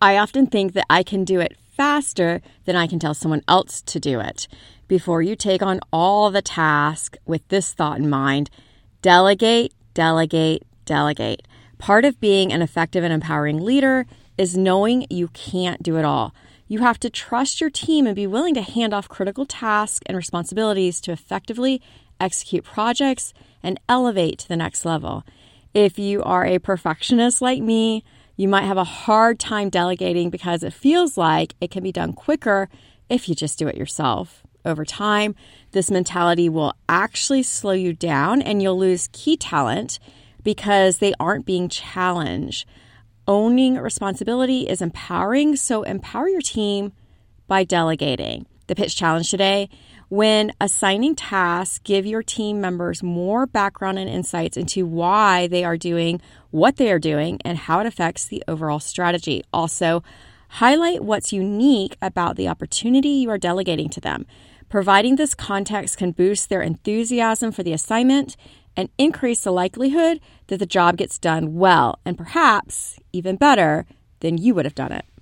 I often think that I can do it faster than I can tell someone else to do it. Before you take on all the tasks with this thought in mind, delegate, delegate, delegate. Part of being an effective and empowering leader is knowing you can't do it all. You have to trust your team and be willing to hand off critical tasks and responsibilities to effectively execute projects and elevate to the next level. If you are a perfectionist like me, you might have a hard time delegating because it feels like it can be done quicker if you just do it yourself. Over time, this mentality will actually slow you down and you'll lose key talent because they aren't being challenged. Owning responsibility is empowering, so empower your team by delegating. The pitch challenge today: when assigning tasks, give your team members more background and insights into why they are doing what they are doing and how it affects the overall strategy. Also, highlight what's unique about the opportunity you are delegating to them. Providing this context can boost their enthusiasm for the assignment and increase the likelihood that the job gets done well and perhaps even better than you would have done it.